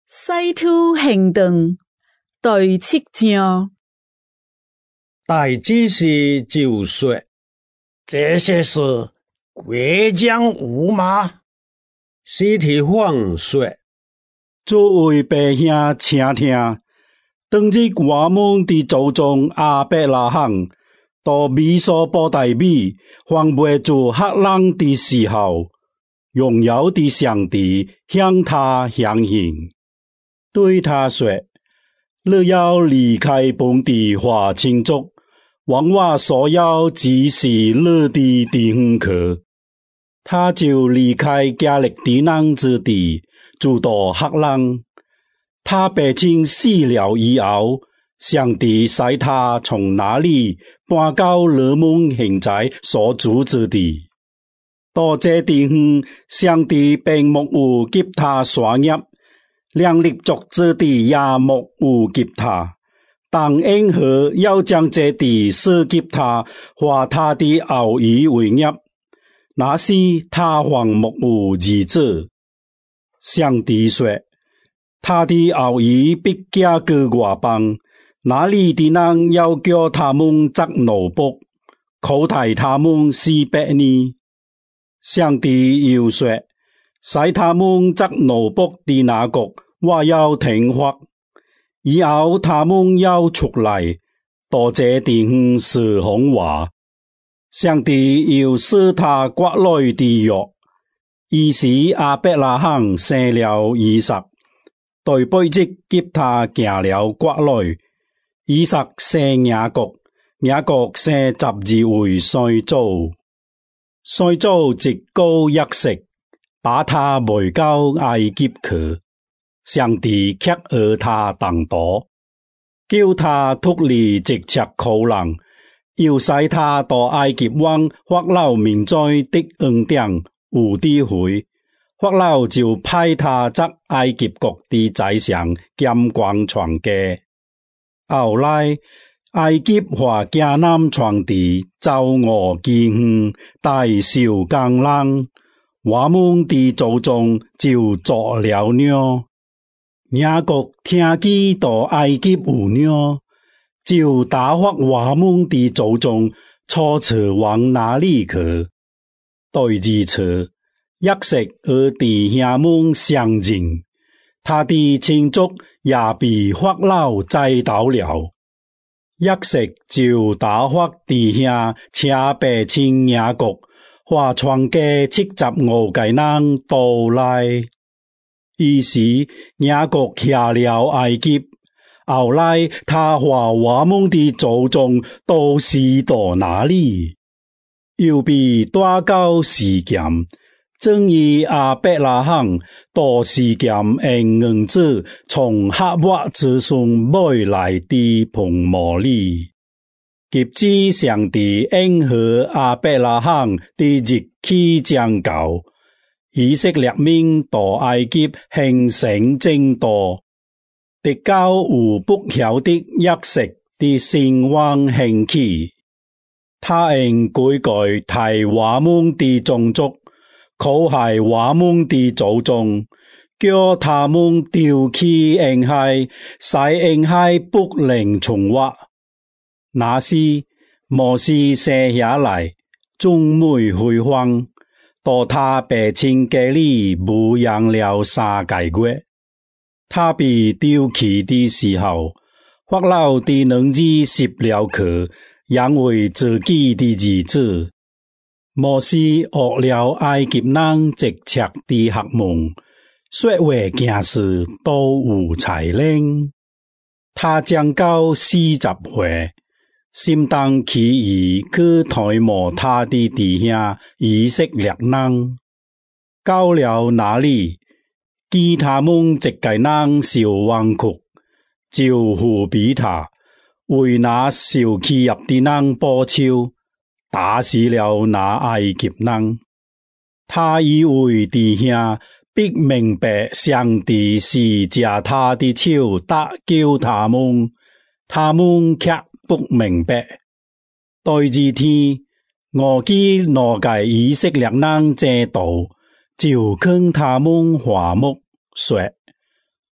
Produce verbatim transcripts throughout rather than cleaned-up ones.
西土行动第七章。 大祭司就说：“ 这些事归将有吗？” 司提反说：“ 诸位伯兄请听，当日我们的祖宗亚伯拉罕到美索不达米防卫住黑人的时候，荣耀的上帝向他显现，对他说：“你要离开本地和亲族，往我所要指示你的地方去。”他就离开加勒底人之地，住到黑人。他百姓死了以后，上帝使他从那里搬到你们现在所住之地。到这地方，上帝并没有给他产业，连立足之地也没有给他，但因何要将这地赐给他和他的后裔为业？那时他还没有儿子。上帝说：“他的后裔必嫁给外邦，那里的人要叫他们作奴仆，苦待他们四百年。”上帝又说：“使他们作奴仆的那国，我要停发，以后他们要出来，到这地方侍奉我。”上帝又使他国内的约，于是亚伯拉罕生了以撒，对背脊给他行了國內。以撒生雅各，雅各生十二位先祖，先祖直高約瑟，把他賣到埃及去。上帝卻和他同多，叫他脫離直赤苦人，又使他到埃及王法老民宰的恩典有智慧。法老就派他作埃及國的宰相兼官傳家。後來埃及和迦南傳地遭我饑荒，大受艱難，我們的祖宗就作了鳥。雅各聽見到埃及有鳥，就打發我們的祖宗坐車往那裡去。第二次，約瑟和弟兄們相認，他的親族也被法老宰到了。約瑟就打發弟兄車百姓雅各和傳家七十五個人到來。於是雅各下了埃及。後來他和我們的祖宗都是到那裡，又被帶到示劍，正如亞伯拉罕到示劍用銀子從赫伯之孫買來的硼磨裡。及至上帝應許亞伯拉罕的日期將到，以色列民到埃及興盛正多。直到有不曉得約瑟的興旺興起，他用悔改替我們的種族，苦害我們的祖宗，叫他們丟棄嬰孩，使嬰孩不能存活。那時摩西生下來，眾妹虛荒，到他百姓家裡牧養了三個月。他被丟棄的時候，法老的兒子拾了去，養為自己的兒子。摩西學了埃及人直赤的學問，說話行事都有才能。他將到四十歲，心動起意去推磨他的弟兄以色列人，到了那裡，見他們一個人受冤屈，就扶庇他，為那受欺壓的人報仇，打死了那埃及人。他以為弟兄必明白上帝是借他的手搭救他們，他們卻不明白。第二天，我見那個以色列人這道，就跟他們和睦說：“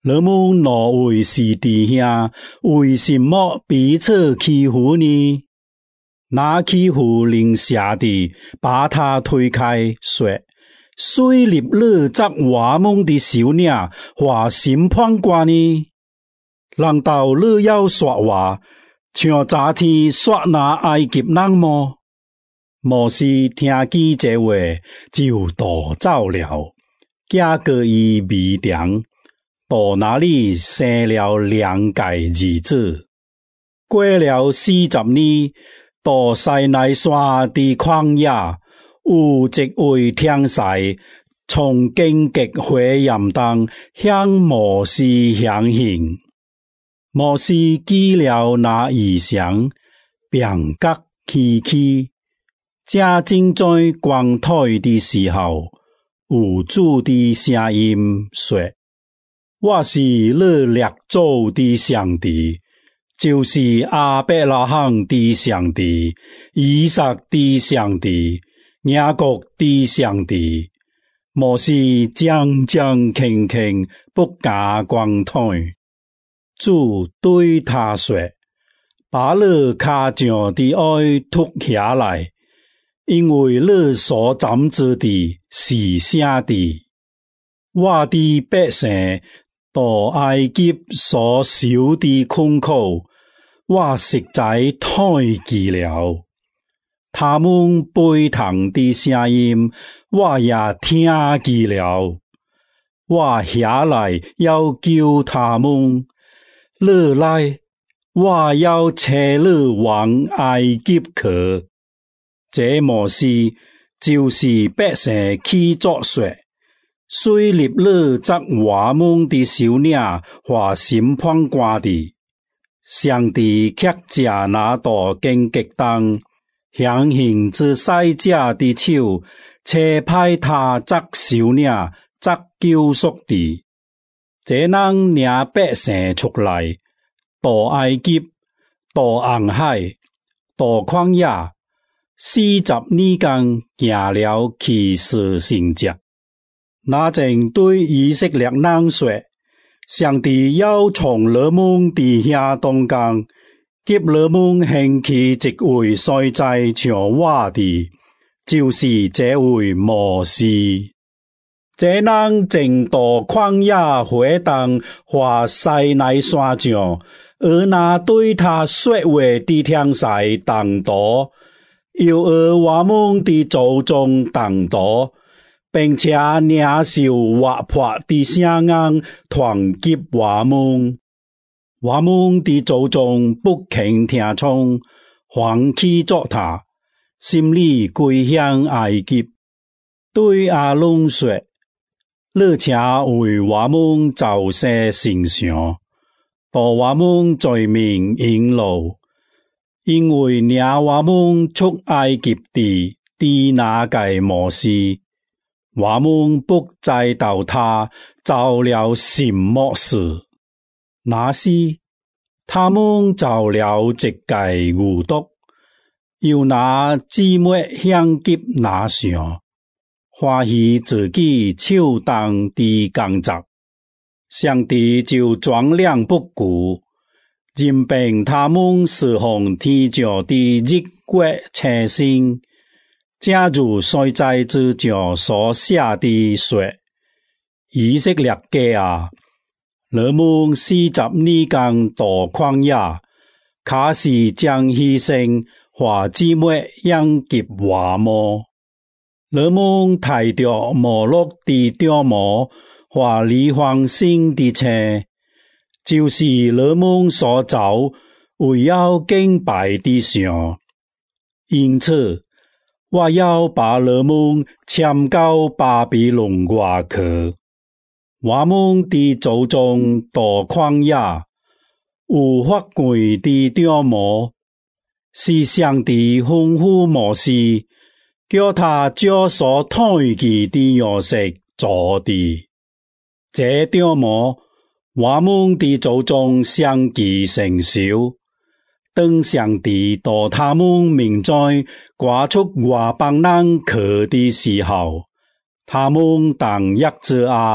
你们哪位是弟兄，为什么彼此欺负呢？那欺负邻舍的，把他推开，说：谁立了责我们的手领或审判官呢？难道你要说话，像昨天说那埃及人么？摩西听见这话，就逃走了，嫁过伊米甸，到那里生了两个儿子。过了四十年，到西奈山的旷野，有一位天使从荊棘火焰中向摩西显现。摩西记了那异象，便觉崎岖。正正在光台的时候，有主的声音说：我是你列祖的上帝，就是亚伯拉罕的上帝，以撒的上帝，雅各的上帝。摩西战战兢兢不敢光台。主对他说：把你脚上的爱脱下来，因为你所占知的是啥的？我的百姓到埃及所受的困苦，我实在太记了。他们背堂的声音，我也听记了。我下来要救他们，你来，我要带你往埃及去。这摩西就是百姓去作说，虽立了责我们的手领或审判官的，上帝却借那道荆棘灯，显现之使者的手，差派他责手领、责救赎的。这人领百姓出来，到埃及，到红海，到旷野，四十年间行了奇事神迹。那正对以色列人说：上帝要从你们弟兄中间，给你们兴起一位衰在像我的，就是这位摩西。这人正到旷野回荡或西奈山上，而那对他说话的天使当多，又而我们的祖宗当多，并且领受活泼的声音团结我们。我们的祖宗不肯听从，放弃作他，心里归向埃及。对阿伦说：你且为我们造些神像，把我们罪名引路，因为领我们出埃及的的那个摩西，我们不知道他做了什么事。那时，他们做了一个牛犊，又拿姊妹向给拿上，欢喜自己手动的工作。上帝就装量不顾，任凭他们侍奉天上的日月星星，正如衰在之上所写的说：以色列家啊，你们四十年间到旷野，可是将牺牲或姊妹养给我么？你们抬着摩洛的雕模或离荒星的车，就是你们所造为要敬拜的像。因此，我要把你们迁到巴比伦外去。我们的祖宗到旷野，有发贵的雕模，是上帝吩咐摩西，叫他照所推记的样式做的。这雕模，我们的祖宗相继承受。当上帝到他们面前赶出外邦人去的时候，他们当约着啊，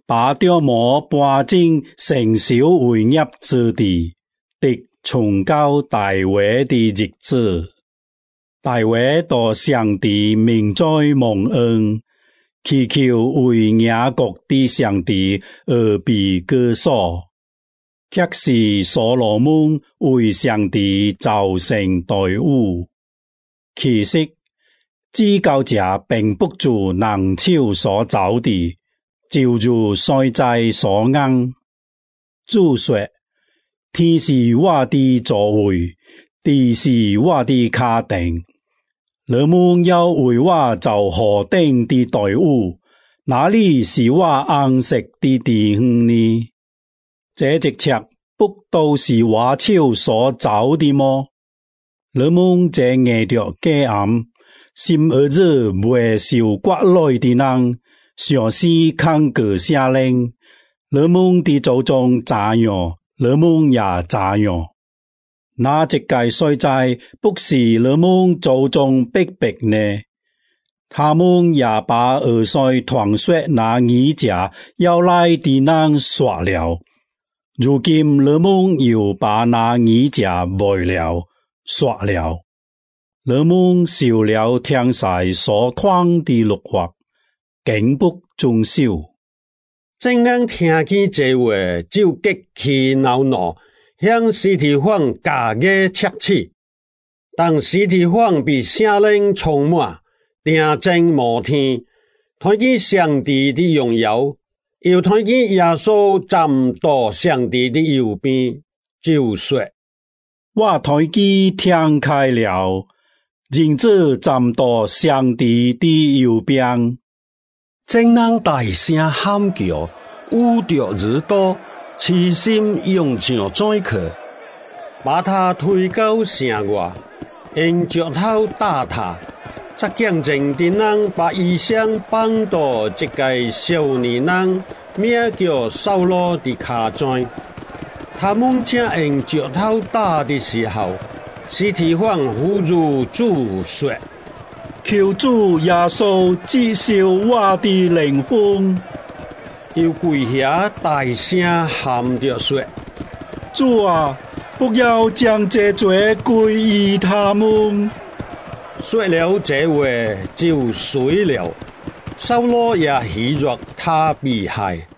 把雕模搬进成小为业之地，直崇高大卫的日子。大卫到上帝命在蒙恩，祈求为雅各的上帝而被歌颂。却是所罗门为上帝造成队伍。其实，至高者并不住人手所造的，就如衰在所硬。主说：天是我的座位，地是我的卡顶。人们要为我造何等的队伍，哪里是我安息的地方呢？这一切不都是我手所造的吗？人们这硬着假暗，心儿子未受割来的人，想是抗拒下令。人们的祖宗怎样，人们也怎样。那一个衰在不是人们祖宗逼迫呢？他们也把儿孙传说那耳家要来的人杀了。如今人们又把那耳家卖了、杀了。人们受了天使所传的律法，竟不遵守。 正人听见这话，就极其恼怒，向司提反加个斥斥。当司提反被圣灵充满，定睛望天，看见上帝的荣耀，又看见耶稣站到上帝的右边，就说： 我睇见天开了，人子站到上帝的右边。 正人大声喊叫，捂着耳朵，痴心用杖宰去，把他推到城外，用石头打他。这见证的人把衣裳绑到一个少年人，名叫扫罗的脚上。他们正用石头打的时候，司提反呼入主说： 求主耶稣接受我的灵魂。 又跪下大声喊着说： 主啊，不要将这罪归于他们。 说了这话就睡了。扫罗也喜悦他被害。